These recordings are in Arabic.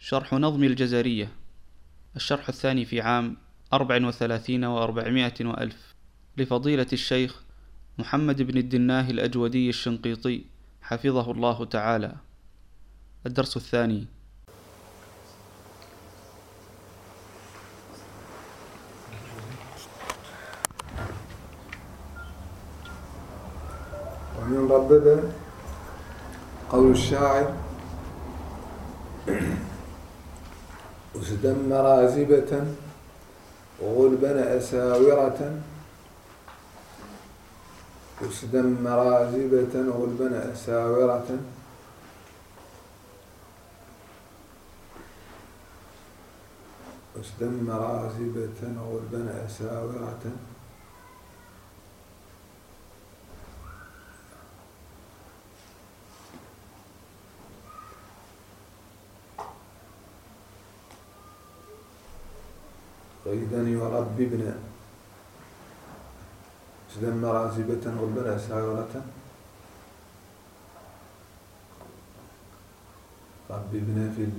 شرح نظم الجزرية، الشرح الثاني في عام 34 و400 وألف، لفضيلة الشيخ محمد بن الدناه الأجودي الشنقيطي حفظه الله تعالى. الدرس الثاني. ومن ردد قول الشاعر: أسدا مرازبة وغلبا أساورة، أسدا مرازبة وغلبا أساورة، أسدا مرازبة وغلبا أساورة، غيدا يرببن، أسدا مرازبة وغلبا أساورة، رببنا في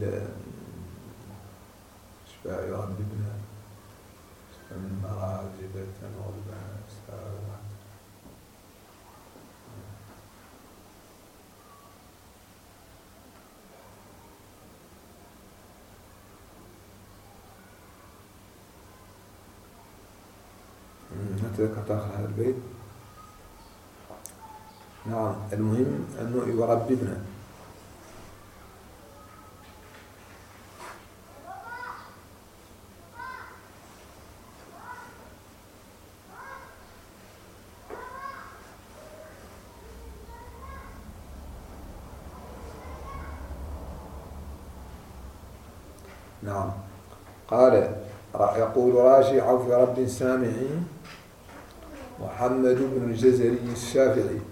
الشفاء، يرببنا أسدا مرازبة وغلبا أساورة. ذكرت آخر هذا البيت. نعم، المهم أنه يرببنا. نعم. قال: يقول راشي عوف رب سامعي محمد بن الجزري الشافعي.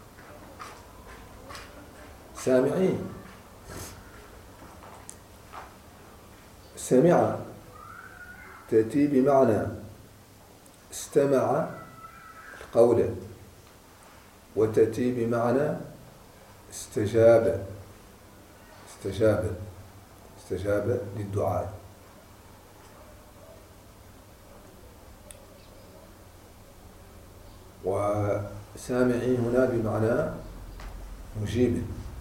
سامعي، سمع تأتي بمعنى استمع القول، وتأتي بمعنى استجاب للدعاء. وسامعي هنا بمعنى مجيب،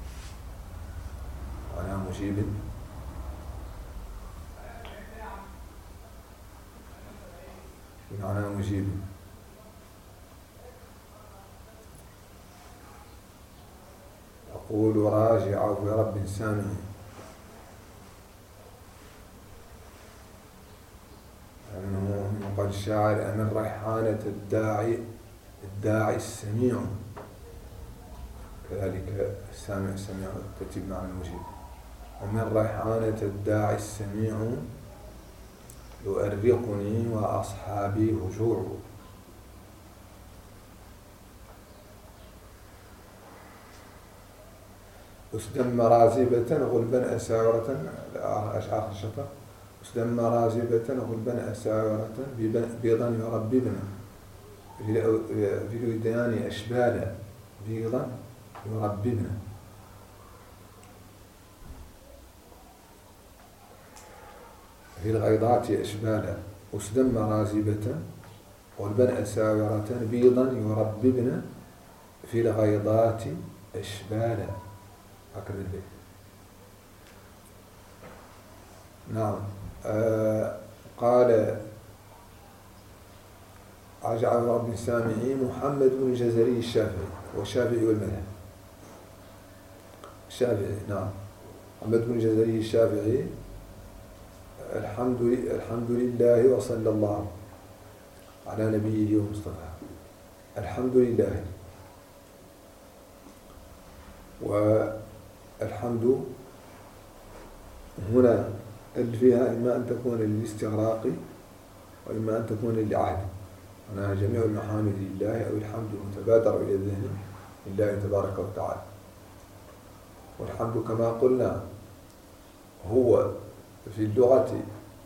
بمعنى مجيب. أقول راجع في رب سامعي، أنه قد شاعر أمن ريحانة الداعي السميع، كذلك السامع تأتي بمعنى المجيب. أمن ريحانة الداعي السميع يؤرقني وأصحابي هجوع. أسدا مرازبة غلبا أساورة، أشعار الشطر. أسدا مرازبة غلبا أساورة، بيضا يرببنا في الوديان أشبالا، بيضا يرببنا. في الغيضات أشبالا، أسدا مرازبة غلبا أساورة، بيضا يرببنا في الغيضات أشبالا. هكذا البيت. نعم. قال رجع رب السامعي محمد بن الجزري الشافعي، والشافعي والمذهب الشافعي. نعم، محمد بن الجزري الشافعي. الحمد لله وصلى الله على نبيه ومصطفى. الحمد لله، والحمد هنا فيها إما أن تكون للاستغراق وإما أن تكون للعهد. أنا جميع المحامد لله، أو الحمد المتبادر إلى الذهن لله تبارك وتعالى. والحمد كما قلنا هو في اللغة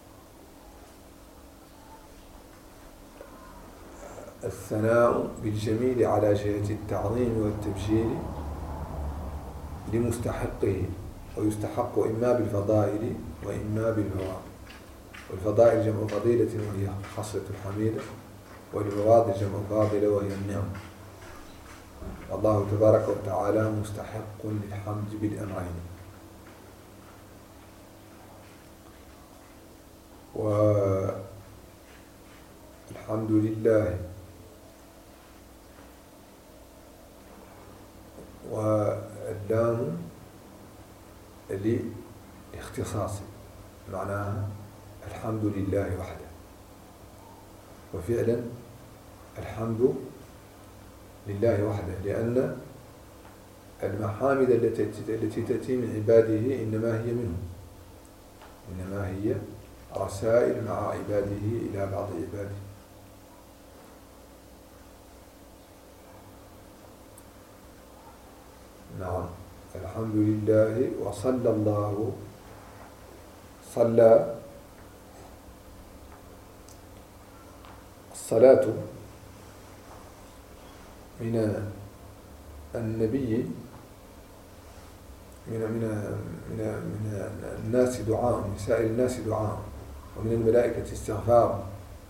الثناء بالجميل على جهة التعظيم والتبجيل لمستحقه ويستحق إما بالفضائل وإما بالفواضل. والفضائل جمع فضيلة وهي خصلة الحميدة، والفواضل جمع فاضلة وهي النعمة. الله تبارك وتعالى مستحق للحمد بالأمرين. والحمد لله واللام لاختصاص، معناها الحمد لله وحده. وفعلا الحمد لله وحده، لأن المحامد التي تأتي من عباده إنما هي منه، إنما هي رسائل مع عباده إلى بعض عباده. نعم، الحمد لله. وصلى الله، صلى، الصلاة من النبي، من الناس دعاء، من سائر الناس دعاء، ومن الملائكة استغفار،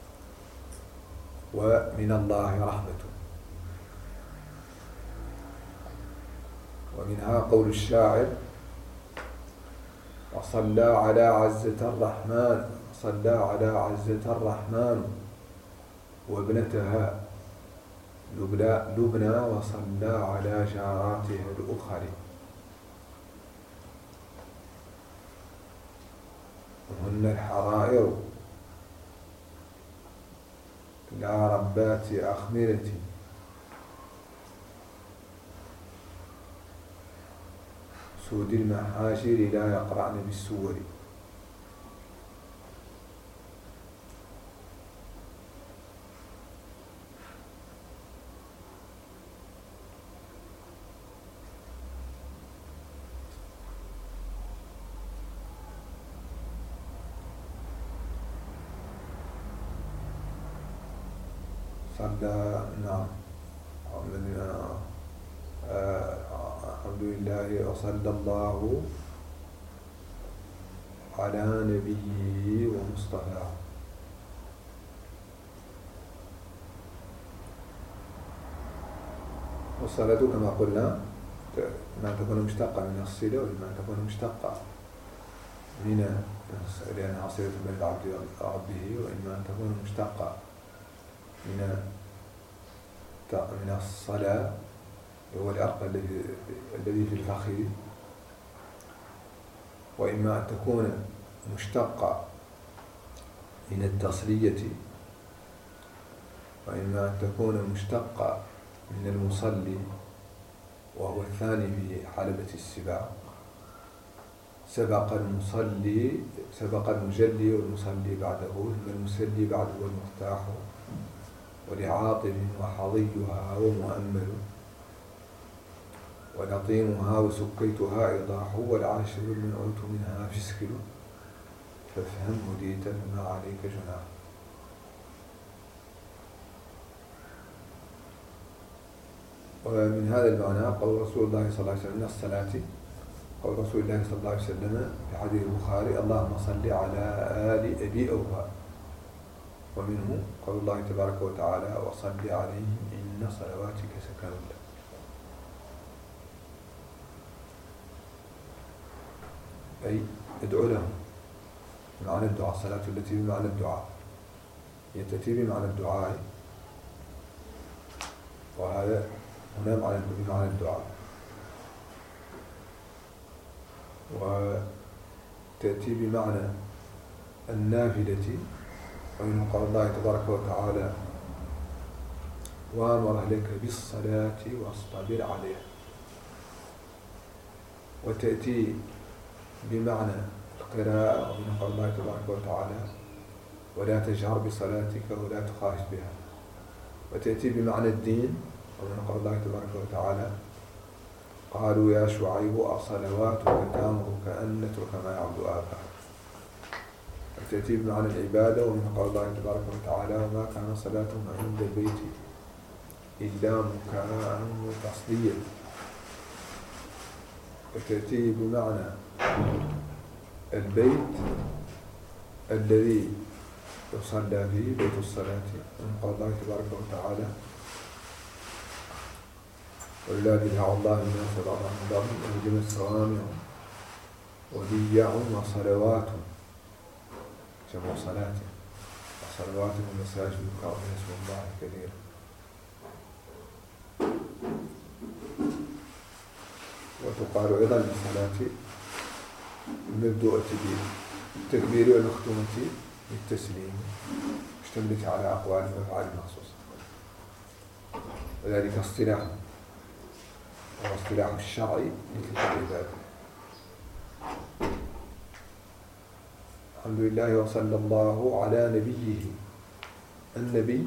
ومن الله رحمة. ومنها قول الشاعر: وصلى على عزة الرحمن، صلى على عزة الرحمن وابنتها لبنى، وصلى على جاراتها الأخر. وهن الحرائر لا ربات أخمرة، سود المحاشر لا يقرأن بالسور. صلى، نعم، الحمد لله. وصلى الله على نبيه ومصطفاه. والصلاة كما قلنا ما تكون مشتقة من الصلة، وما تكون مشتقة من، لأنها صلة بين العبد وربه، وإما أن تكون مشتقة من الصلاة، هو العرق الذي في الفخذ، وإما أن تكون مشتقة من التصلية، وإما أن تكون مشتقة من المصلي، وهو الثاني في حلبة السباع. سبق المجلي والمصلي بعده، ثم المسلي بعده المفتاح، ولعاطف وحظيها ومؤمل، ولطيمها وسكيتها إيضاح، والعاشر من عدت منها فسكل، فافهم هديت فما عليك جناح. ومن هذا المعنى قول رسول الله صلى الله عليه وسلم من الصلاة، قول رسول الله صلى الله عليه وسلم في حديث البخاري: اللهم صل على آل أبي أوفى. ومنه قول الله تبارك وتعالى: وصل عليهم إن صلواتك سكن لهم. أي ادعو لهم، معنى الدعاء، الصلاة التي بمعنى الدعاء، هي تأتي بمعنى الدعاء، وهذا هنا بمعنى الدعاء. وتأتي بمعنى النافلة، ومن قول الله تبارك وتعالى: وأمر أهلك بالصلاة واصطبر عليها. وتأتي بمعنى القراءة، ومن قول الله تبارك وتعالى: ولا تجهر بصلاتك ولا تخافت بها. وتأتي بمعنى الدين، ومن قول الله تبارك وتعالى: قالوا يا شعيب أصلواتك تأمرك أن نترك ما يعبد آباؤنا. وتأتي بمعنى العبادة، ومن قول الله تبارك وتعالى: وما كان صلاتهم عند البيت إلا مكاء وتصديا. وتأتي بمعنى البيت الذي يصلى فيه، بيت الصلاة، من قول الله تبارك وتعالى: ولله دعوا الله الناس بعضهم بعض وهدمت صوامع وبيع وصلوات، جمع صلاة، وصلوات ومساجد يذكر فيها اسم الله كثيرا. وتقال أيضا للصلاة المبدوءة بالتكبير والمختومة بالتسليم، مشتملة على أقوال وأفعال مخصوصة، وذلك اصطلاح، وهو اصطلاح الشرع لتلك العبادة. الحمد لله وصلى الله على نبيه. النبي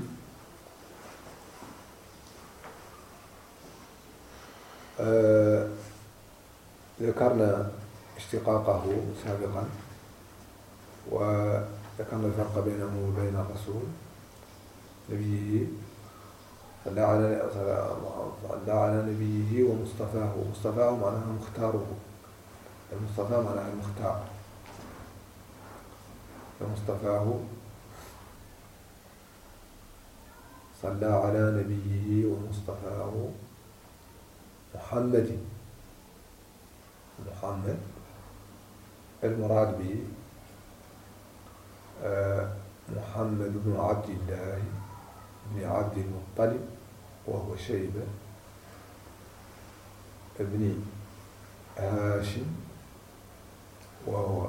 ذكرنا اشتقاقه سابقا، وذكرنا الفرق بينه وبين الرسول نبيه، صلى على نبيه ومصطفاه. مصطفاه معناها مختاره، المصطفى معناها المختار، فمصطفاه صلى على نبيه ومصطفاه محمد. محمد المراد به محمد بن عبد الله بن عبد المطلب، وهو شيبة ابن هاشم، وهو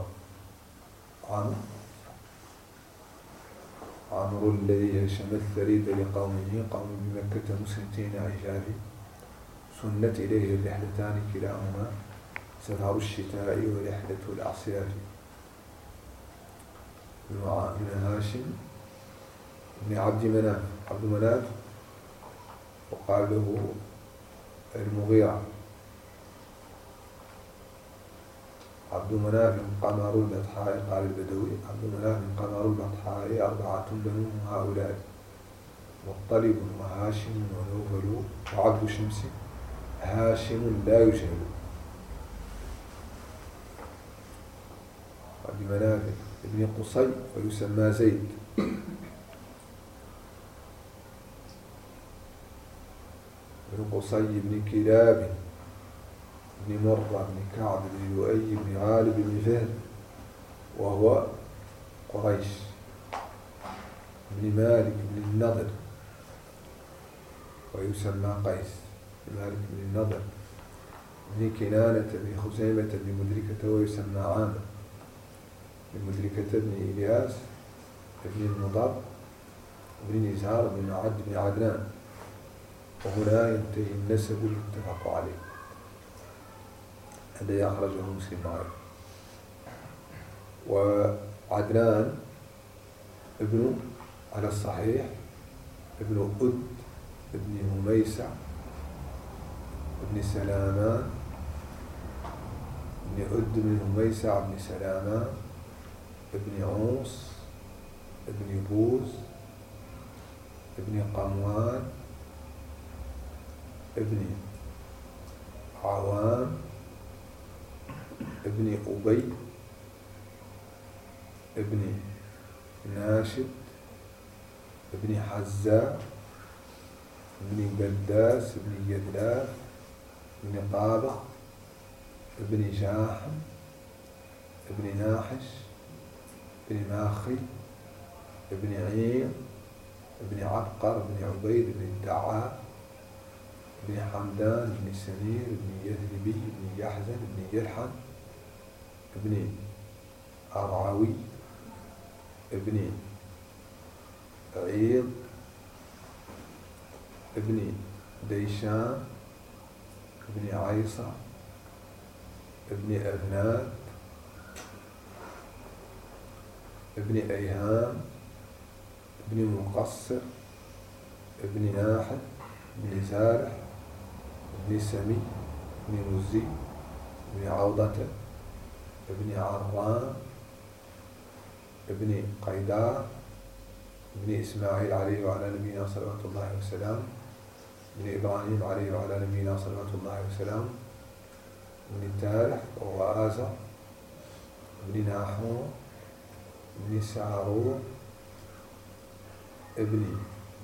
عمرو الذي هشم الثريد لقومه، قوم بمكة مسنتين عجاف، سنت إليه الرحلتان كلاهما سفر الشتاء ورحلة الأعصياف. من هاشم بن عبد مناف، عبد مناف وقال له المغيرة. عبد مناف قمر البطحاء، قال البدوي: عبد مناف قمر البطحاء 4 بنو هؤلاء: مطلب وهاشم ونوفل وعبد شمس، هاشم لا يجهل. عبد مناف ابن قصي ويسمى زيد، بن قصي بن كلاب بن مرة بن كعب بن لؤي بن غالب بن فهد، وهو قريش، بن مالك بن النضر ويسمى قيس، بن مالك بن النضر بن كنانة بن خزيمة بن مدركة ويسمى عامر، بن مدركة بن إلياس بن المضر بن نزار بن معد بن عدنان. وهنا ينتهي النسب المتفق عليه الذي أخرجه مسلم وغيره. وعدنان ابن على الصحيح ابن أد ابن هميسع ابن سلامان، ابن أد بن هميسع بن سلامان ابن عوص ابن بوز ابن قموان ابن عوام ابن أبي ابن ناشد ابن حزاء ابن قداس ابن يدلاف ابن قابع ابن جاحم ابن ناحش ابن ماخي ابن عين ابن عبقر ابن عبيد ابن الدعاء ابن حمدان ابن سمير ابن يثربي ابن يحزن ابن يلحن ابن أرعوي ابن عيض ابن ديشان ابن عيصة ابن أبنات ابن أيهام ابن مقصر ابن ناحل ابن زارح ابن سمي ابن مزي ابن عوضة ابن عرام ابن قيدار ابن إسماعيل عليه وعلى نبينا صلوات الله وسلام ابن إبراهيم عليه وعلى نبينا صلوات الله وسلام ابن تالح وهو آزر، ابن ناحور، ابن سارور، ابن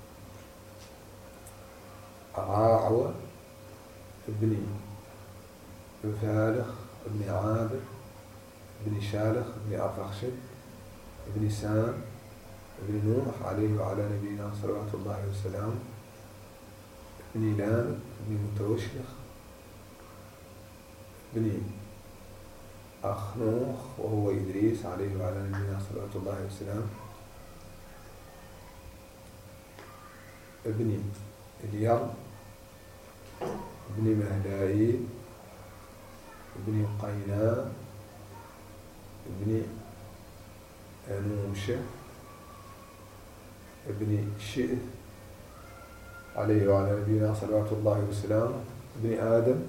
راعوة، ابن فالخ، ابن عابر، ابن شالخ، ابن أرفخشد، ابن سام، ابن نوح عليه وعلى نبينا صلوات الله وسلامه، ابن لام، ابن متوشخ، ابن أخنوخ وهو إدريس عليه وعلى نبينا صلوات الله وسلامه، ابن اليرم، ابن مهدائيل، ابن قينان، ابن أنوشة، ابن شئث عليه وعلى نبينا صلوات الله وسلامه، ابن آدم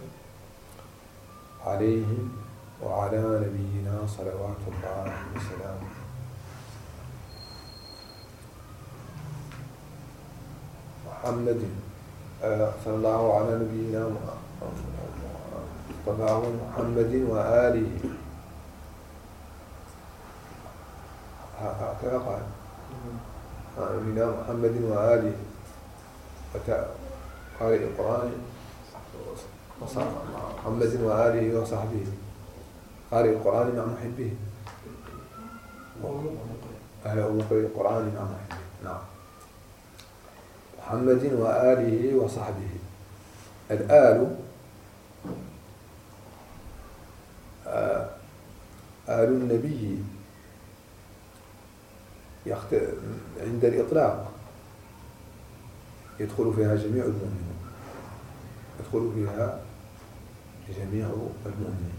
عليهم وعلى نبينا صلوات الله وسلامه. محمد صلى الله على نبينا اصطفاه محمد وآله، هكذا قال نبينا محمد وآله قارئ القرآن محمد وآله وصحبه، قارئ القرآن مع محبه، ومقرئ القرآن مع محبه. نعم. محمد وآله وصحبه. الآل آل النبي عند الإطلاق يدخل فيها جميع المؤمنين، يدخل فيها جميع المؤمنين.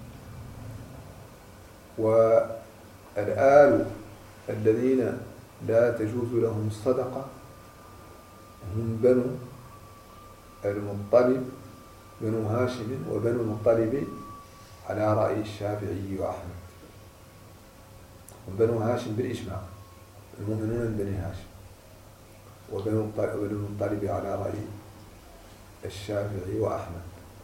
والآل الذين لا تجوز لهم الصدقة هم بنو المطلب، بنو هاشم وبنو المطلب على رأي الشافعي وأحمد. وبنو هاشم بالإجماع، المؤمنون من بني هاشم، وبنو المطلب على رأي الشافعي وأحمد.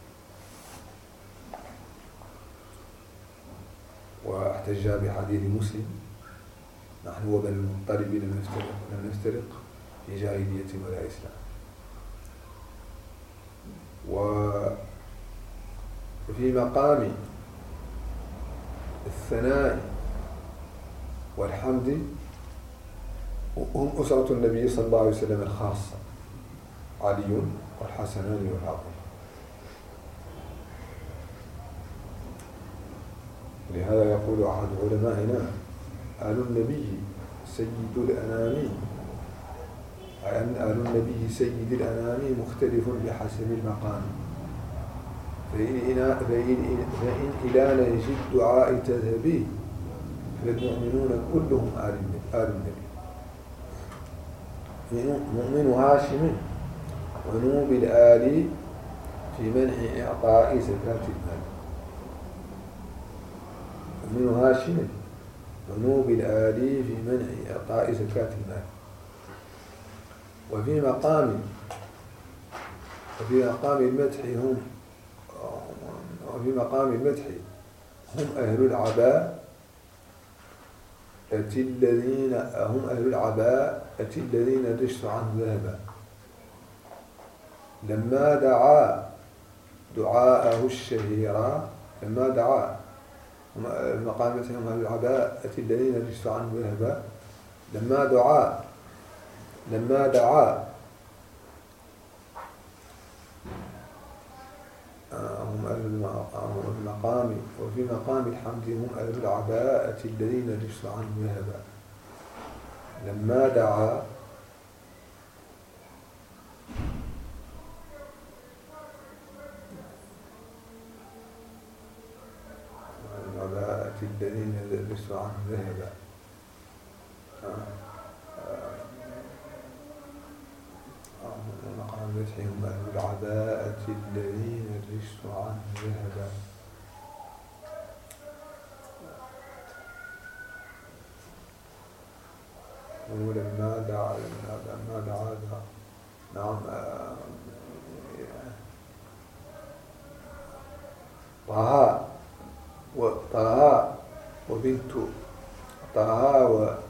واحتج بحديث مسلم: نحن وبنو المطلب لم نفترق في جاهلية ولا إسلام. وفي مقام الثناء والحمد هم أسرة النبي صلى الله عليه وسلم الخاصة، علي والحسنان والعظيم. لهذا يقول أحد علمائنا: آل النبي سيد الأنام، أن آل النبي سيد الأنام مختلف بحسب المقام، فإن إلى نهج الدعاء تذهبي فالمؤمنون كلهم آل النبي. مؤمن هاشم ونوب الآل في منع إعطاء زكاة المال. مؤمن هاشم ونوب الآل في منع إعطاء زكاة المال. وفي مقام المدح هم أهل العباء الذين الرجس عنه ذهبا، لما دعا دعاءه الشهيرا، لما دعا المقام المدح هم أهل العباء الذين الرجس عنه ذهبا، لما دعا هم أهل المقام. وفي مقام الحمد هم أهل العباءة الذين الرجس عنه ذهبا، لما دعا العباءة الذين الرجس عنه ذهبا. مقام مدحهم أهل العباءة الذين الرجس عنه ذهبا. ولما دعا نعم. طه وطه وبنت طه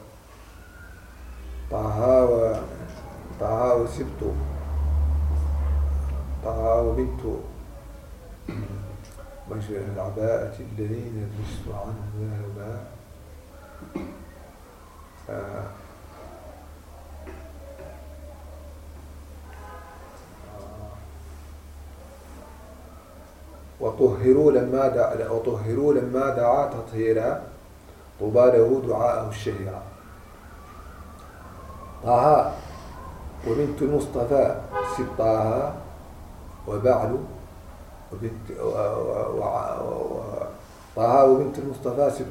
طه وسبت طه وبنت بشر العباءة الذين لبست عنه ذهبا وطهروا لما دعا تطهيرا طوبى له دعاءه الشهيرا. طه وبنت المصطفى سب طه وبعل وبنت طه وبنت المصطفى سب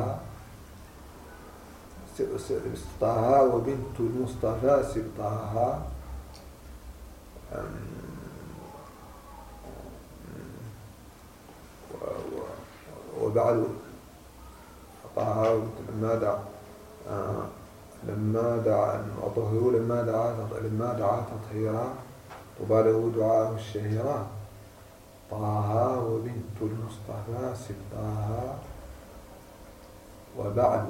طه وبنت المصطفى سب طه وبعد طه لما دعا وطهروا لما دعا تطهيرا طوبى له دعاءه الشهيرا. طه وبنت المصطفى سب طه وبعد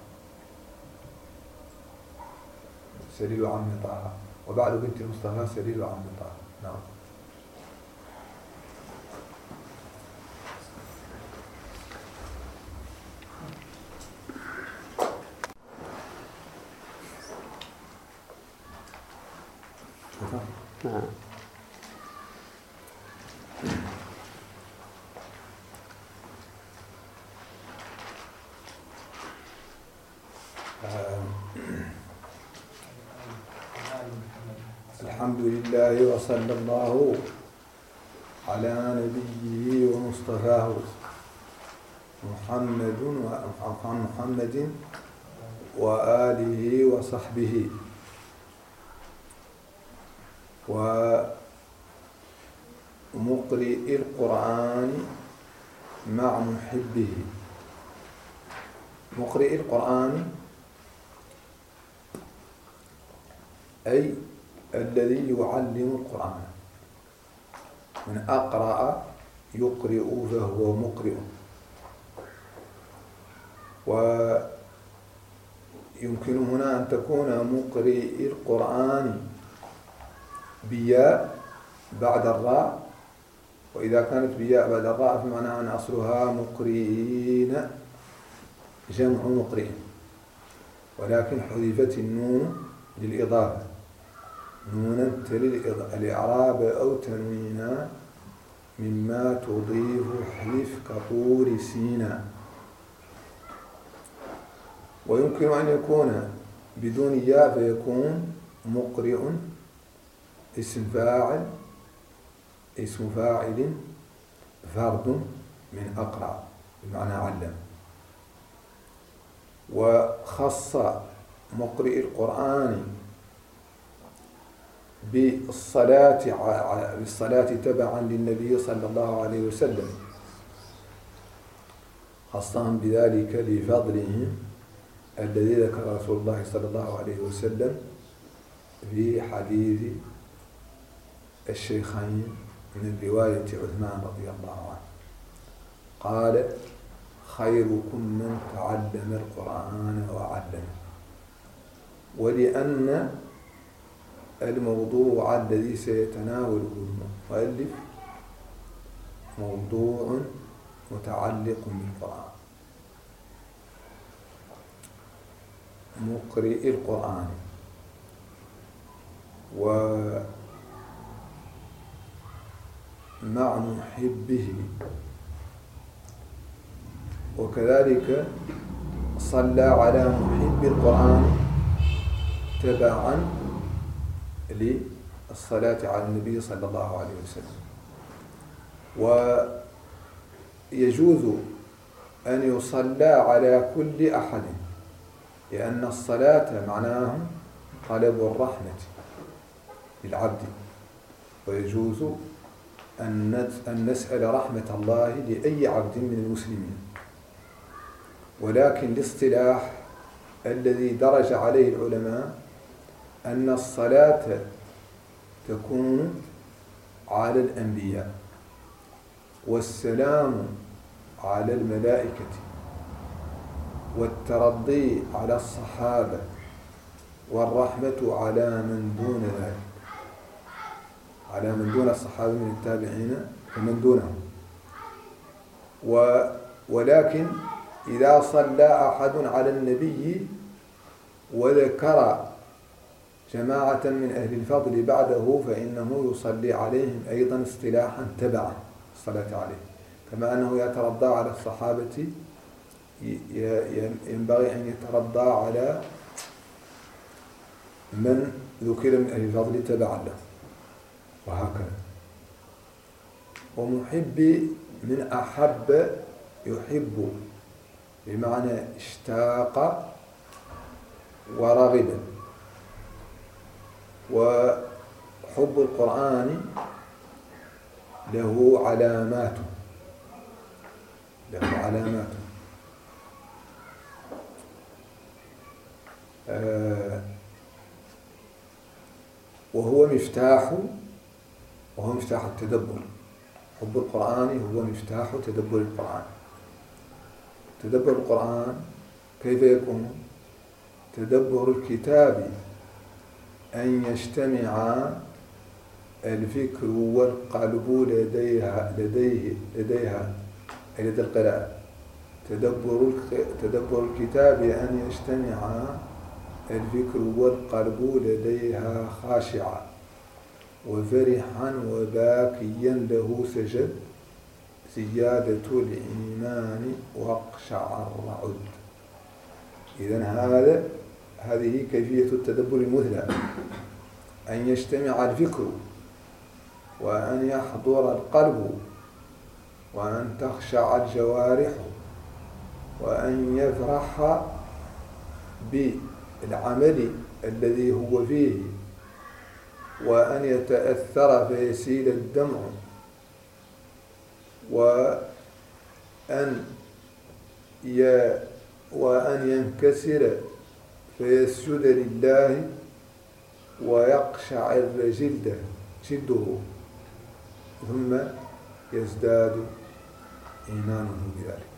سليل عم طه وبعد بنت المصطفى سليل عم طه. نعم. الحمد لله وصلى الله على نبيه ومصطفاه محمد وآله وصحبه ومقرئ القرآن مع محبه. مقرئ القرآن أي الذي يعلم القرآن. من أقرأ يقرئ فهو مقرئ. ويمكن هنا أن تكون مقرئ القرآن بياء بعد الراء، وإذا كانت بياء بعد الراء فمعناها أن أصلها مقرئين جمع مقرئ، ولكن حذفت النون للإضافة، نونا تلي الإعراب أو تنوينا مما تضيف حذف كطور سينا. ويمكن أن يكون بدون ياء فيكون مقرئ اسم فاعل فرد من أقرأ بمعنى علم. وخص مقرئ القرآن بالصلاة تبعا للنبي صلى الله عليه وسلم، خصهم بذلك لفضلهم الذي ذكر رسول الله صلى الله عليه وسلم في حديث الشيخين من رواية عثمان رضي الله عنه قال: خيركم من تعلم القرآن وعلمه. ولأن الموضوع الذي سيتناوله المؤلف موضوع متعلق بالقرآن. مقرئ القرآن ومع محبه، وكذلك صلى على محب القرآن تبعا للصلاة على النبي صلى الله عليه وسلم. ويجوز أن يصلى على كل أحد، لأن الصلاة معناه طلب الرحمة للعبد، ويجوز أن نسأل رحمة الله لأي عبد من المسلمين. ولكن الاصطلاح الذي درج عليه العلماء أن الصلاة تكون على الأنبياء، والسلام على الملائكة والترضي على الصحابة والرحمة على من دون ذلك، على من دون الصحابة من التابعين ومن دونهم. ولكن إذا صلى أحد على النبي وذكر جماعة من أهل الفضل بعده فإنه يصلي عليهم أيضا اصطلاحا تبعا الصلاة عليه، كما أنه يترضى على الصحابة ينبغي أن يترضى على من ذكر من أهل الفضل تبعا له، وهكذا. ومحب من أحب يحب بمعنى اشتاق ورغب. وحب القرآن له علامات، وهو مفتاح التدبر. حب القرآن هو مفتاح تدبر القرآن. تدبر القرآن كيف يكون؟ تدبر الكتاب أن يجتمع الفكر والقلب لديها لدى القراءة. تدبر الكتاب أن يجتمع الفكر والقلب لديها خاشعا وفرحا وباكيا له سجد زيادة الإيمان واقشعر عد. إذن هذه كيفية التدبر المثلى، أن يجتمع الفكر وأن يحضر القلب وأن تخشع الجوارح وأن يفرح بالعمل الذي هو فيه وأن يتأثر فيسيل الدمع وأن ينكسر فيسجد لله ويقشعر جلده ثم يزداد إيمانه بذلك.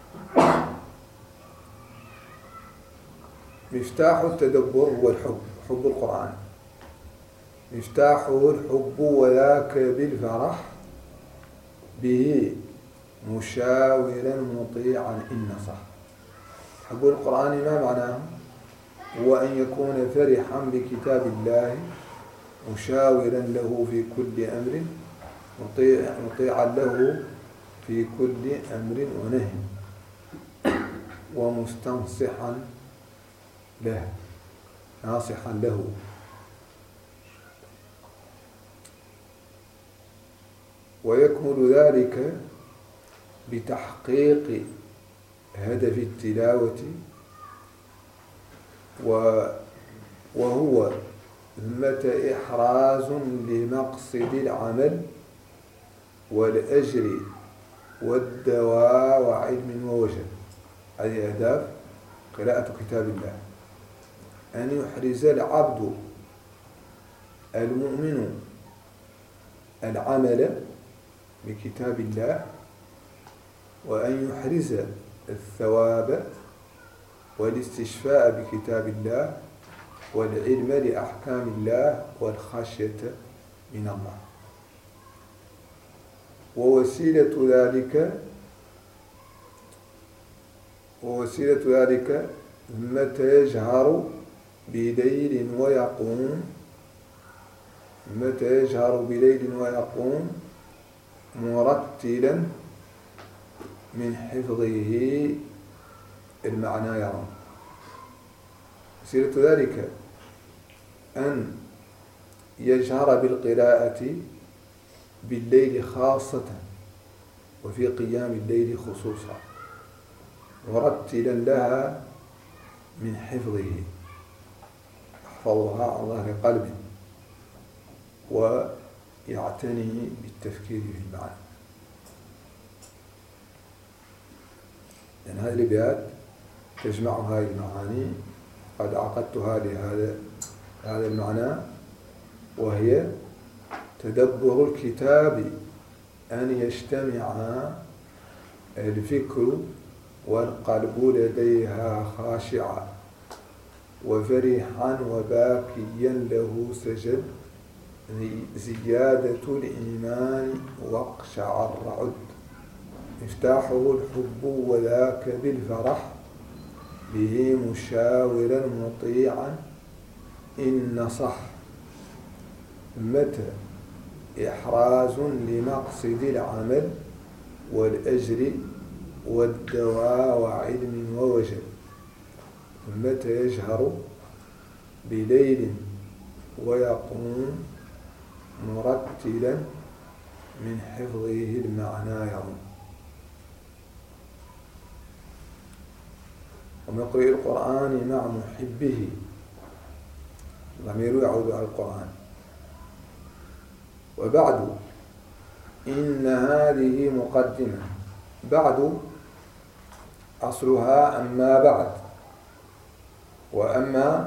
مفتاح التدبر هو الحب، حب القرآن. مفتاحه الحب وذاك بالفرح به مشاورا مطيعا إن نصح. حب القرآن ما معناه؟ هو أن يكون فرحا بكتاب الله مشاورا له في كل أمر مطيعا له في كل أمر ونهي ومستنصحا له ناصحا له. ويكمل ذلك بتحقيق هدف التلاوة وهو ثمة إحراز لمقصد العمل والأجر والدواء وعلم ووجه. هذه أهداف قراءة كتاب الله، أن يحرز العبد المؤمن العمل بكتاب الله، وأن يحرز الثواب والاستشفاء بكتاب الله والعلم لأحكام الله والخشية من الله. ووسيلة ذلك متى يجهر بليل ويقوم مرتلا من حفظه المعنى يرى. وسيلة ذلك أن يجهر بالقراءة بالليل خاصة وفي قيام الليل خصوصا مرتلا لها من حفظه، يحفظها عن ظهر قلبه ويعتني بالتفكير في المعنى. لأن هذه الأبيات تجمع هذه المعاني، قد عقدتها لهذا المعنى، وهي تدبر الكتاب أن يجتمع الفكر والقلب لديها خاشعا وفرحا وباكيا له سجد زيادة الإيمان واقشعر عد مفتاحه الحب وذاك بالفرح به مشاورا مطيعا إن نصح متى إحراز لمقصد العمل والأجر والدواء وعلم ووجل متى يجهر بليل ويقوم مرتلا من حفظه المعنى يرم ومقرئ القرآن مع محبه ضمير يعود على القرآن وبعد إن هذه مقدمة بعد أصلها أما بعد وأما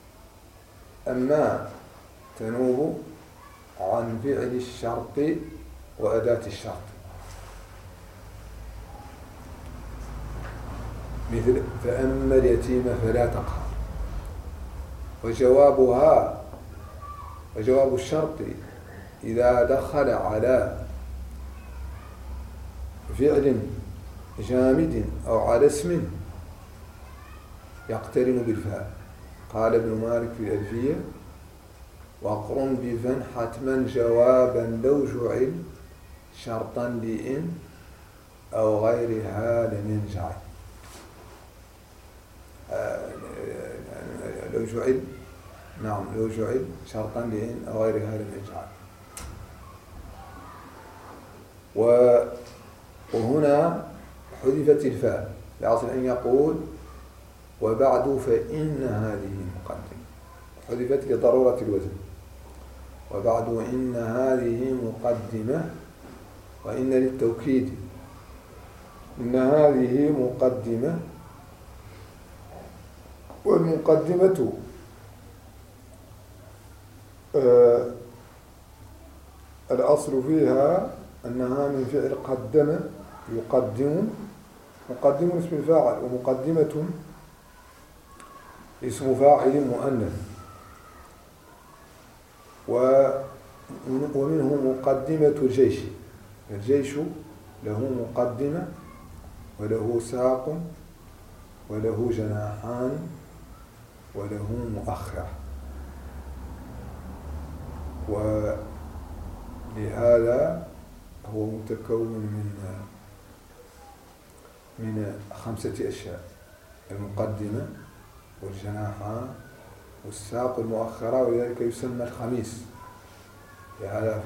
تنوب عن فعل الشرط وأداة الشرط مثل فأما اليتيم فلا تقهر وجواب الشرط إذا دخل على فعل جامد أو على اسم يقترن بالفاء. قال ابن مالك في الألفية وقرن بفن حتما جوابا لو جعل شرطا لإن أو غيرها لم ينجعل. لو جعل شرطا لإن أو غيرها لم ينجعل. وهنا حذفت الفاء لأصل أن يقول وبعد فإن هذه مقدمة حذفت لضرورة الوزن وبعد وإن هذه مقدمة وإن للتوكيد إن هذه مقدمة والمقدمة الأصل فيها أنها من فعل قدم يقدم مقدم اسم الفاعل ومقدمة اسم فاعل مؤنث ومنه مقدمة الجيش. الجيش له مقدمة وله ساق وله جناحان وله مؤخرة ولهذا هو متكون من 5 أشياء: المقدمة والجناحان والساق المؤخرة ولذلك يسمى الخميس. لهذا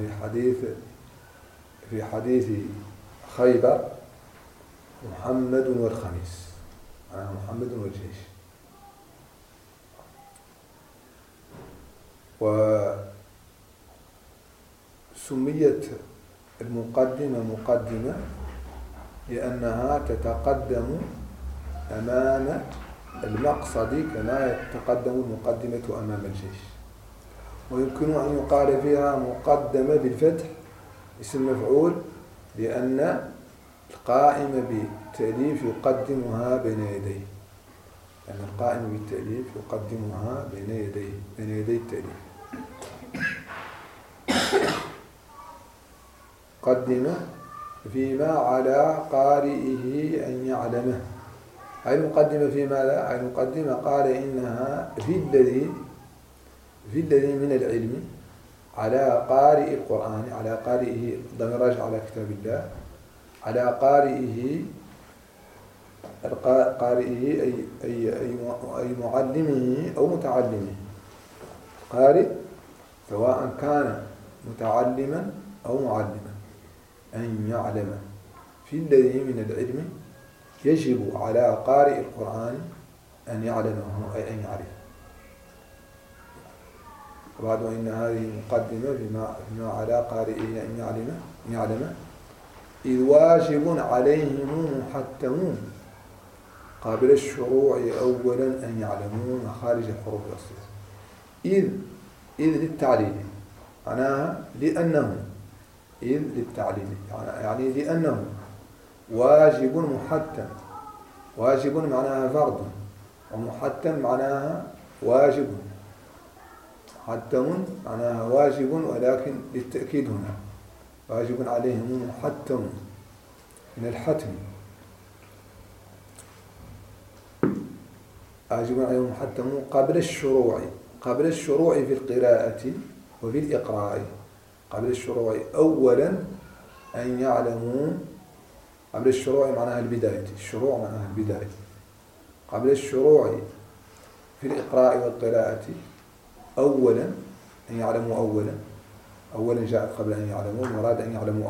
في حديث خيبر محمد والخميس محمد والجيش. وسميت المقدمة مقدمة لأنها تتقدم أمام المقصد كما تتقدم المقدمة أمام الجيش. ويمكن أن يقال فيها مقدمة بالفتح اسم مفعول لأن القائم بالتأليف يقدمها بين يديه لأن القائم بالتأليف يقدمها بين يدي التأليف. قدم فيما على قارئه أن يعلمه. أي المقدمة في ماذا؟ أي المقدمة قال إنها في الذي من العلم على قارئ القرآن على قارئه ضمير راجع على كتاب الله على قارئه أي معلمه أو متعلمه. قارئ سواء كان متعلما أو معلما أن يعلم في الذي من العلم يجب على قارئ القرآن أن يعلمه أي أن يعرفه. وبعد إن هذه مقدمة فيما على قارئه أن يعلم إذ واجب عليهم محتمون قبل الشروع أولا أن يعلموا مخارج الحروف الأصلية. إذ للتعليل معناها لأنه إذ للتعليل، يعني لأنه واجب محتم. واجب معناها فرض، ومحتم معناها واجب. محتم معناها واجب، ولكن للتأكيد هنا واجب عليهم محتم من الحتم. واجب عليهم محتم قبل الشروع في القراءة وفي الإقراء. قبل الشروع أولا أن يعلموا. قبل الشروع معناها البداية، الشروع معناها البداية. قبل الشروع في الإقراء والقراءة أولا أن يعلموا أولا جاءت قبل أن يعلموا، المراد أن يعلموا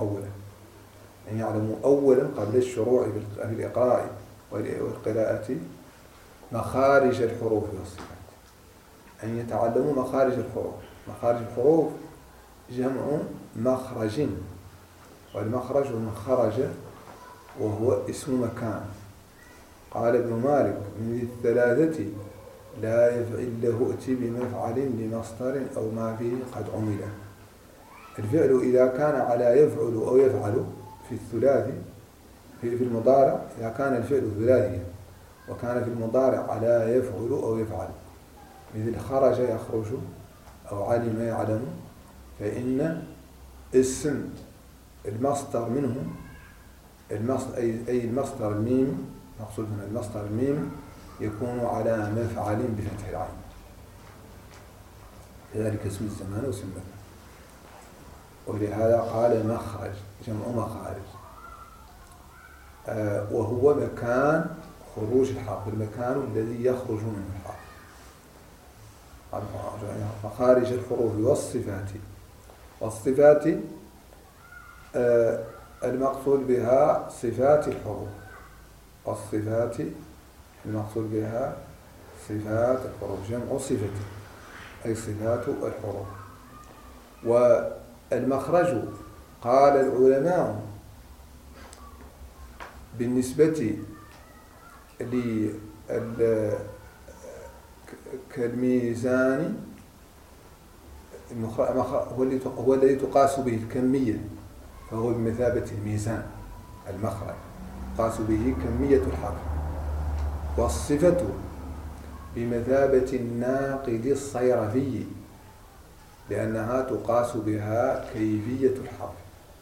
أولا قبل الشروع في الإقراء والقراءة مخارج الحروف والصفات. أن يتعلموا مخارج الحروف. مخارج الحروف جمع مخرج، والمخرج من خرج وهو اسم مكان. قال ابن مالك: من الثلاثة لا يفعل له ائت بمفعل لمصدر أو ما به قد عمل. الفعل إذا كان على يفعل أو يفعل في الثلاثي في المضارع، إذا كان الفعل ثلاثيا وكان في المضارع على يفعل أو يفعل، مثل خرج يخرج أو علم يعلم، فإن اسم المصدر منه أي المصدر الميم، مقصود هنا المصدر الميم، يكون على مفعل بفتح العين. كذلك اسم الزمان واسم المكان. ولهذا قال مخرج جمع مخارج، وهو مكان خروج الحرف، المكان الذي يخرج منه الحرف. مخارج الحروف والصفات المقصود بها صفات الحروف. والصفات المقصود بها صفات الحروف، جمع صفة أي صفات الحروف. والمخرج قال العلماء بالنسبة كالميزان، هو الذي تقاس به الكمية، فهو بمثابة الميزان. المخرج تقاس به كمية الحرف. والصفة بمثابة الناقد الصيرفي، لأنها تقاس بها كيفية الحرف.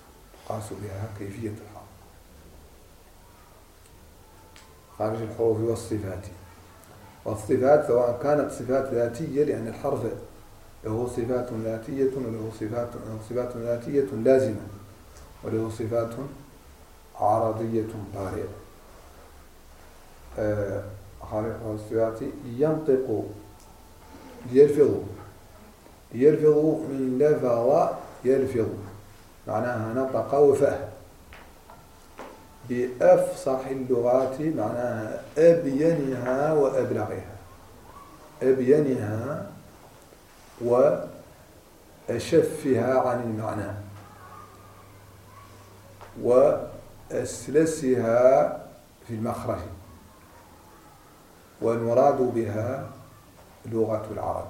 خارج الحروف والصفات سواء كانت صفات ذاتية، لأن الحرف له صفات ذاتية وله صفات ذاتية لازمة، وله صفات عرضية طارئة. خارج الصفات ينطق يلفظ من لفظ يلفظ، معناها نطق وفهم. بأفصح اللغات معناها أبينها وأبلغها، أبينها وأشفها عن المعنى، وأسلسها في المخرج. والمراد بها لغة العرب،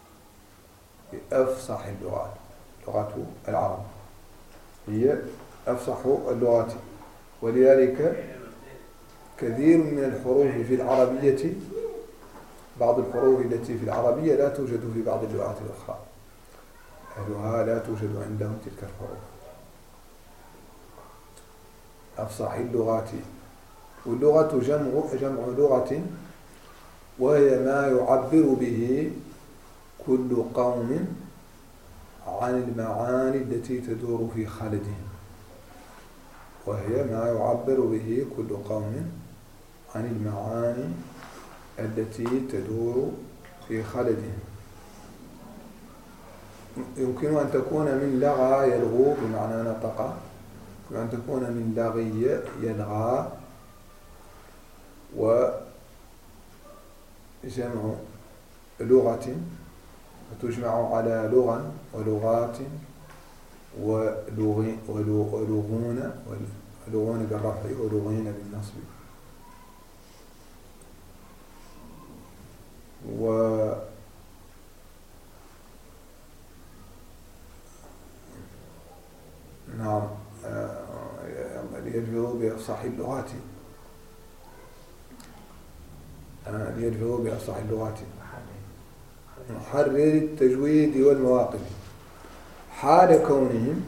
بأفصح اللغات. لغة العرب هي أفصح اللغات، ولذلك كثير من الحروف في العربية، بعض الحروف التي في العربية لا توجد في بعض اللغات الأخرى، أهلها لا توجد عندهم تلك الحروف. أفصح اللغات. واللغة جمع لغة، وهي ما يعبر به كل قوم عن المعاني التي تدور في خلدهم. وهي ما يعبر به كل قوم عن المعاني التي تدور في خلدهم. يمكن أن تكون من لغى يلغو بمعنى نطق، يمكن أن تكون من لغي يلغى، وجمع لغة وتجمع على لغا ولغات ولغون بالرفع ولغين بالنصب. نعم. بأفصح اللغات محرر التجويد والمواقف حال كونهم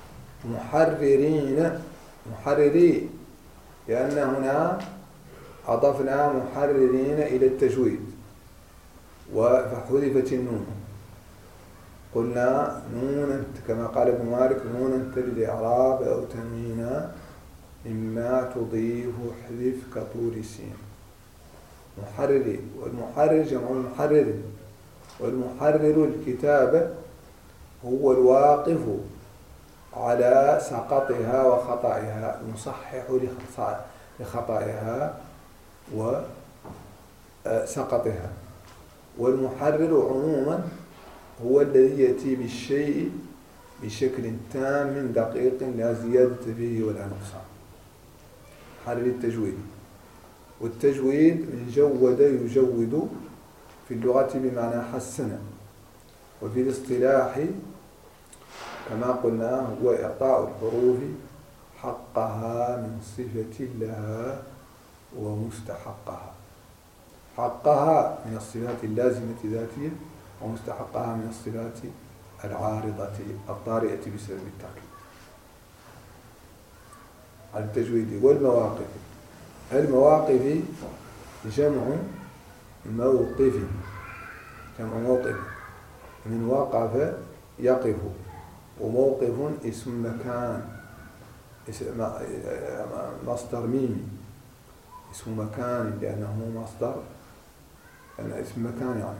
محررين، لأن هنا أضفنا محررين إلى التجويد فحذفت النون. قلنا نون كما قال ابن مالك نون تلد إعراب أو تنوينا مما تضيف حذف كطول السين. محررين، والمحرر جمع محرر، والمحرر الكتابة هو الواقف على سقطها وخطأها، المصحح لخطأها وسقطها. والمحرر عموما هو الذي يأتي بالشيء بشكل تام دقيق لا زيادة فيه ولا نقصان. محرر التجويد. والتجويد من جود يجود في اللغة بمعنى حسن، وفي الاصطلاح كما قلنا هو إعطاء الحروف حقها من صفة لها ومستحقها. حقها من الصفات اللازمة ذاتية، ومستحقها من الصفات العارضة الطارئة بسبب التركيب. على التجويد والمواقف. المواقف جمع موقف، من وقف يقف، وموقف اسم مكان، مصدر ميمي، اسم مكان لأنه مصدر، لأن اسم مكان يعني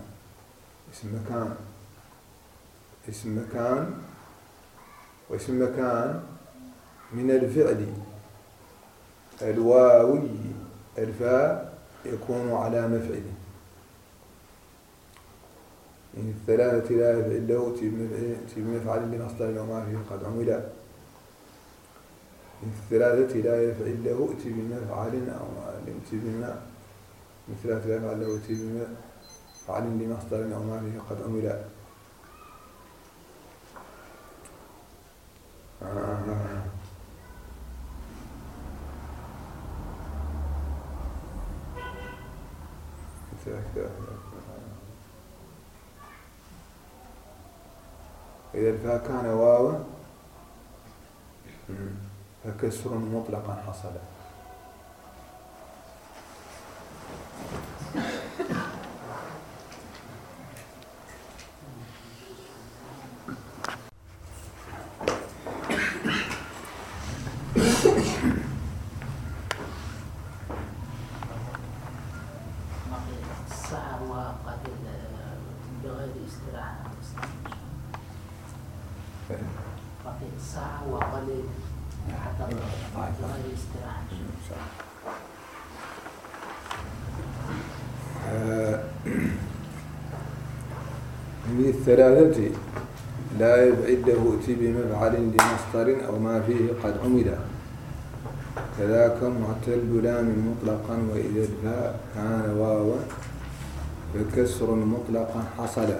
اسم مكان واسم مكان من الفعل الواوي الفاء يكون على مفعله. من الثلاثة لا يفعل له بمفعل لمصدر وما فيه قد عمل. من الثلاثة لا يفعل له ائت بمفعل أو من ثلاثة لا يفعل له ائت بمفعل لمصدر أو ما فيه قد عمل. إذا الفاء كان واوا فكسر مطلقا حصل. ساعة وقليل حتى بغير استراحة. من الثلاثة لا يبعد له ائت بمفعل لمصدر أو ما فيه قد عمل. كذاك معتل لام مطلقا، وإذا الفاء كان واوا فكسر مطلقا حصل.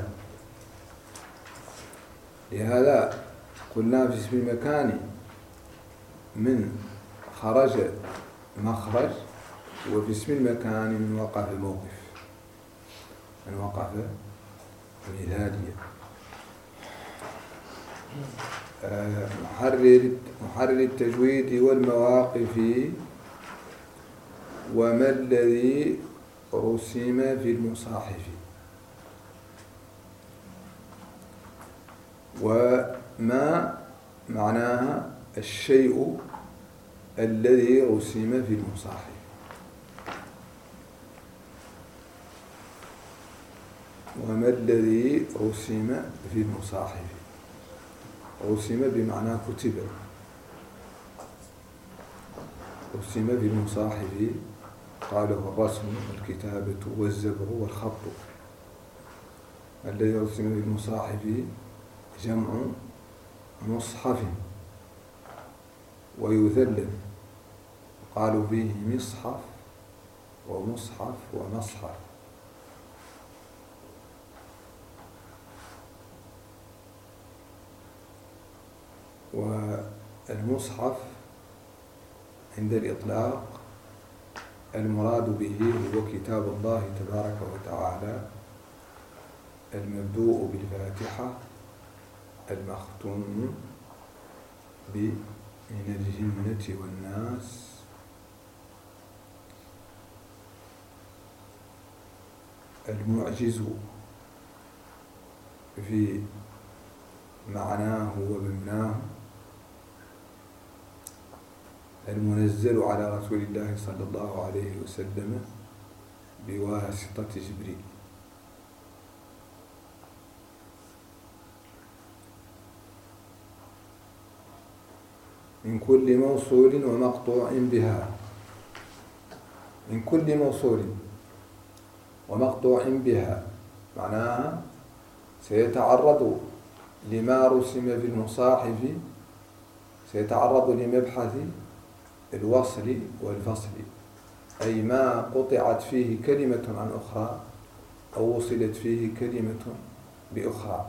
لهذا قلنا في اسم المكان من خرج مخرج، وفي اسم المكان من وقف موقف، من وقف مثالية. محرر التجويد والمواقف. وما الذي رسم في المصاحف. وما معناها الشيء الذي رسم في المصاحف. وما الذي رسم في المصاحف. رسم بمعنى كتب. رسم في المصاحف قاله الرسم والكتابة والزبر والخط. الذي رسم في المصاحف جمع مصحف، ويثلث قالوا فيه مصحف ومصحف ومصحف. والمصحف عند الإطلاق المراد به هو كتاب الله تبارك وتعالى المبدوء بالفاتحة المختوم من الجنة والناس المعجز في معناه ومبناه المنزل على رسول الله صلى الله عليه وسلم بواسطة جبريل. من كل موصول ومقطوع بها، من كل موصول ومقطوع بها معناها سيتعرض لما رسم في المصاحف، سيتعرض لمبحث الوصل والفصل، أي ما قطعت فيه كلمة عن أخرى أو وصلت فيه كلمة بأخرى.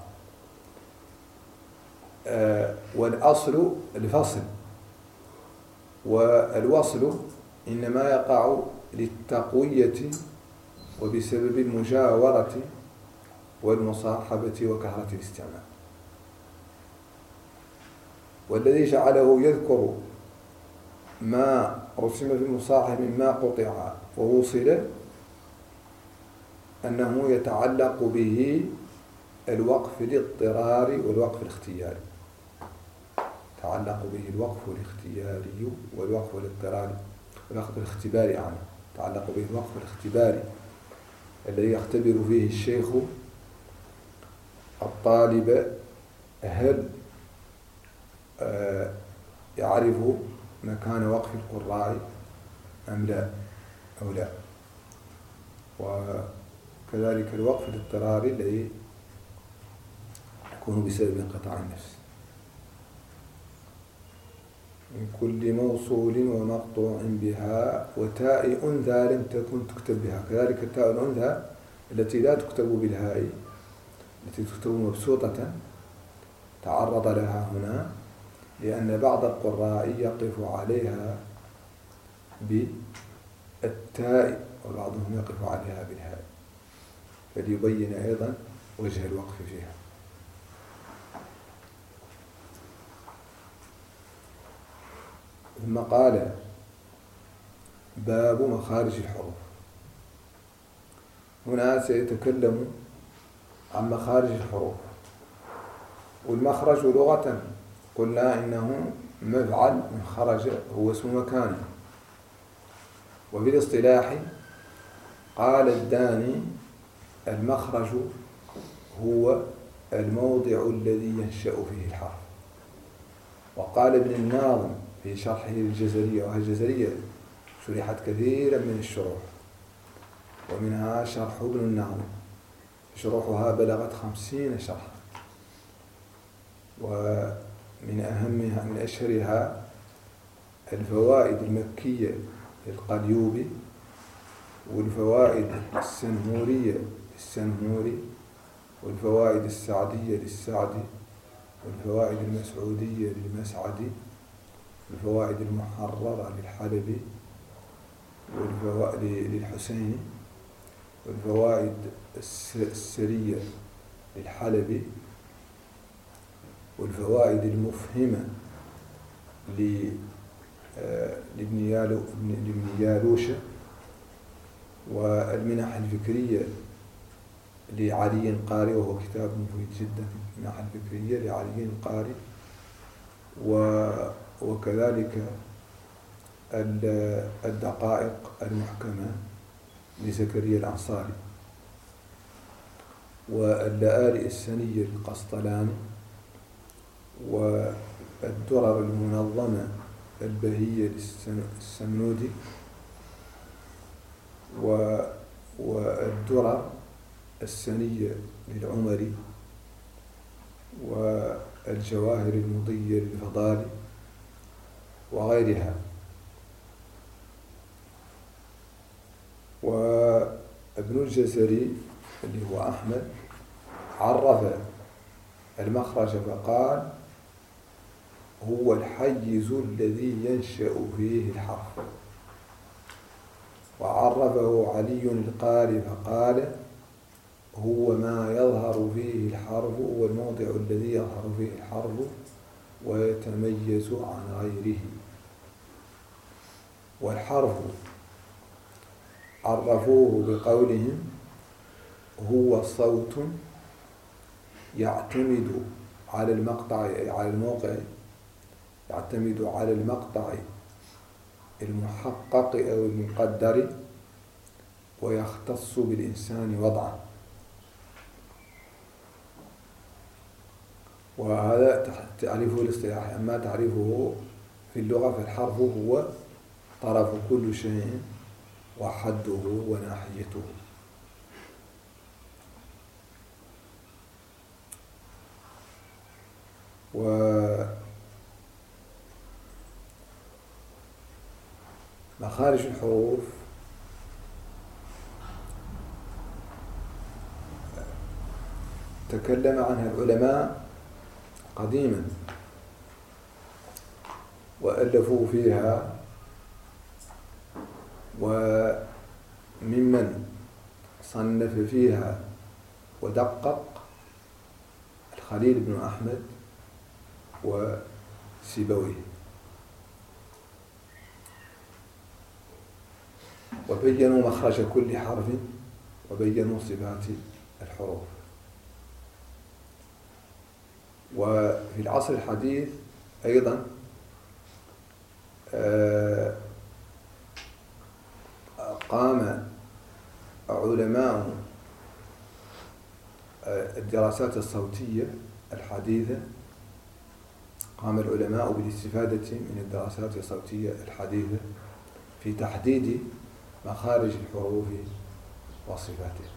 والأصل الفصل، والوصل إنما يقع للتقوية وبسبب المجاورة والمصاحبة وكثرة الاستعمال. والذي جعله يذكر ما رسم في المصاحف مما قطع ووصل أنه يتعلق به الوقف الاضطراري والوقف الاختياري، يتعلق به الوقف الاختياري والوقف الاضطراري والوقف الاختباري يتعلق به الوقف الاختباري الذي يختبر فيه الشيخ الطالب هل يعرف مكان وقف القراء أم لا أو لا. وكذلك الوقف الاضطراري الذي يكون بسبب انقطاع النفس. من كل موصول ومقطوع بها وتاء أنثى لم تكن تكتب بها، كذلك التاء الأنثى التي لا تكتب بالهاء التي تكتب مبسوطة تعرض لها هنا، لأن بعض القراء يقف عليها بالتاء وبعضهم يقف عليها بالهاء، فليبين أيضا وجه الوقف فيها. ثم قال باب مخارج الحروف. هنا سيتكلم عن مخارج الحروف. والمخرج لغة قلنا إنه مفعل من خرج، هو اسم مكان. وبالاصطلاح قال الداني المخرج هو الموضع الذي ينشأ فيه الحرف. وقال ابن الناظم في شرحه للجزرية، وهي الجزرية شرحت كثيرا من الشروح، ومنها شرح ابن الناظم، شروحها بلغت 50 شرحا، ومن أهمها من أشهرها الفوائد المكية للقليوبي، والفوائد السنهورية للسنهوري، والفوائد السعدية للسعدي، والفوائد المسعودية للمسعدي، والفوائد المحررة للحلبي، والفوائد للحسيني، والفوائد السرية للحلبي، والفوائد المفهمة لابن يالوشة، والمنح الفكرية لعلي القاري، وهو كتاب مفيد جدا، المنح الفكرية لعلي القاري، وكذلك الدقائق المحكمة لزكريا الأنصاري، واللآلئ السنية للقسطلاني، والدرر المنظمة البهية للسمنودي، والدرر السنية للعمري، والجواهر المضية للفضالي وغيرها. وابن الجزري اللي هو أحمد عرف المخرج فقال هو الحيز الذي ينشأ فيه الحرف. وعرفه علي القاري فقال هو ما يظهر فيه الحرف، هو الموضع الذي يظهر فيه الحرف ويتميز عن غيره. والحرف عرفوه بقولهم هو صوت يعتمد على المقطع، على الموقع، يعتمد على المقطع المحقق أو المقدر، ويختص بالإنسان وضعا. وهذا تعريفه الاصطلاحي. أما تعريفه في اللغة فالحرف هو طرف كل شيء وحده وناحيته. ومخارج الحروف تكلم عنها العلماء قديما وألفوا فيها، وممن صنف فيها ودقق الخليل بن أحمد وسيبويه، وبينوا مخرج كل حرف وبينوا صفات الحروف. وفي العصر الحديث أيضا قام علماء الدراسات الصوتية الحديثة، قام العلماء بالاستفادة من الدراسات الصوتية الحديثة في تحديد مخارج الحروف وصفاتها.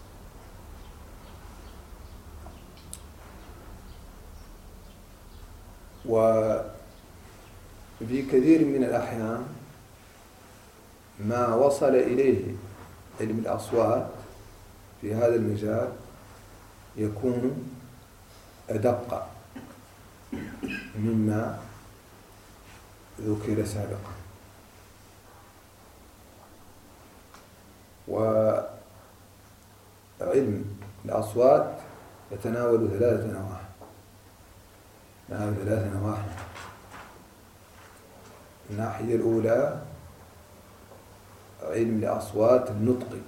وفي كثير من الأحيان ما وصل إليه علم الأصوات في هذا المجال يكون أدق مما ذكر سابقا. وعلم الأصوات يتناول ثلاثة نواحي. الناحية الأولى علم الأصوات النطقي،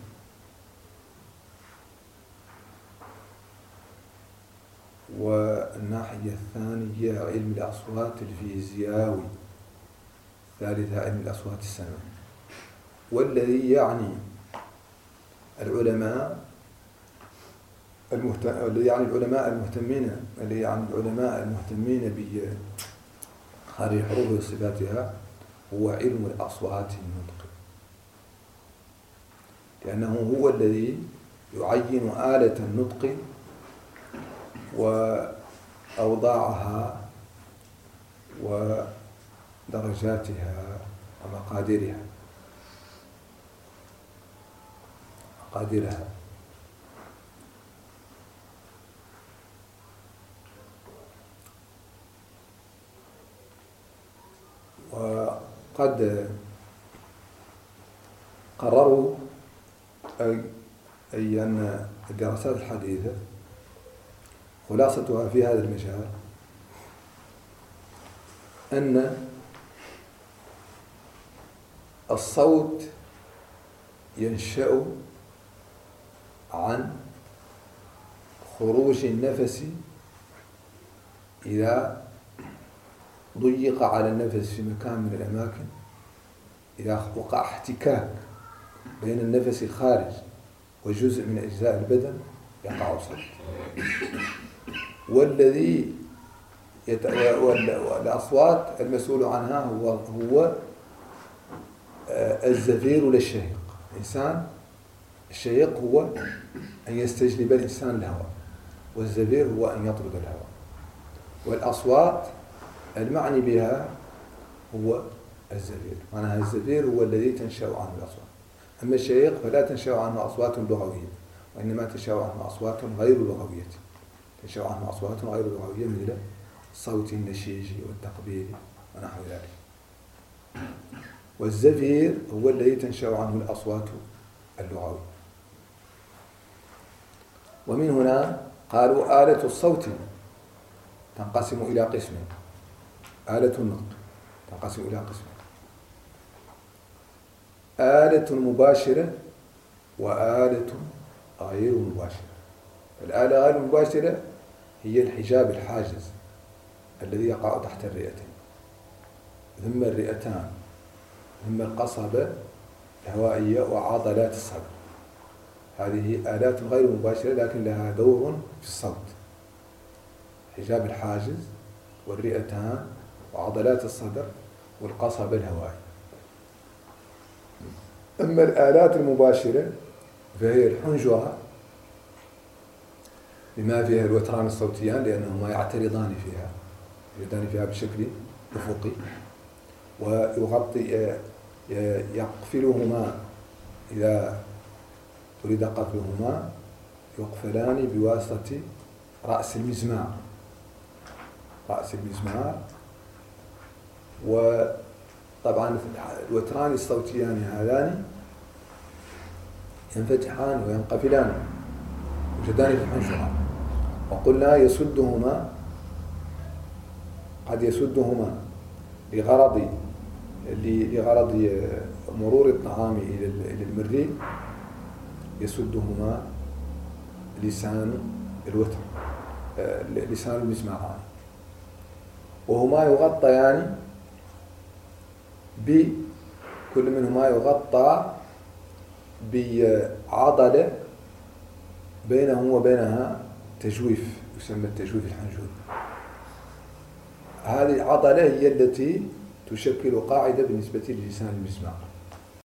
والناحية الثانية علم الأصوات الفيزيائي، ثالثها علم الأصوات السمعية. والذي يعني العلماء المهتمين بخارج الحروف وصفاتها هو علم الأصوات النطقي، لأنه هو الذي يعين آلة النطق وأوضاعها ودرجاتها ومقاديرها. وقد قرروا أي أن الدراسات الحديثة خلاصتها في هذا المجال أن الصوت ينشأ عن خروج النفس إذا ضيق على النفس في مكان من الأماكن، إذا وقع احتكاك بين النفس الخارج وجزء من أجزاء البدن يقع صوت. والأصوات المسؤول عنها هو الزفير للشهيق. الشهيق هو أن يستجلب الإنسان الهواء، والزفير هو أن يطرد الهواء. والأصوات المعني بها هو الزفير، معناها الزفير هو الذي تنشأ عنه الأصوات. أما الشهيق فلا تنشأ عنه أصوات لغوية، وإنما تنشأ عنه أصوات غير لغوية، مثل الصوت النشيجي والتقبيلي ونحو ذلك. والزفير هو الذي تنشأ عنه الأصوات اللغوية. ومن هنا قالوا آلة الصوت تنقسم إلى قسمين. آلة النطق تنقسم إلى قسمين: آلة مباشرة وآلة غير مباشرة. الآلة غير المباشرة هي الحجاب الحاجز الذي يقع تحت الرئتين، ثم الرئتان، ثم القصبة الهوائية وعضلات الصدر. هذه آلات غير مباشرة لكن لها دور في الصوت: حجاب الحاجز والرئتان وعضلات الصدر والقصبة الهوائية. أما الآلات المباشرة فهي الحنجرة بما فيها الوتران الصوتيان لأنهما يعترضان فيها بشكل أفقي، ويغطي يقفلهما إذا أريد قفلهما يقفلان بواسطة رأس المزمار. وطبعا الوتران الصوتيان هذان ينفتحان وينقفلان وجدان في الحنجرة، وقلنا قد يسدهما لغرض مرور الطعام إلى المريء، يسدهما لسان الوتر، لسان المزماران، وهما يغطيان كل منهما يغطى بعضلة بينه وبينها تجويف يسمى التجويف الحنجري. هذه العضلة هي التي تشكل قاعدة بالنسبة للسان المزمار.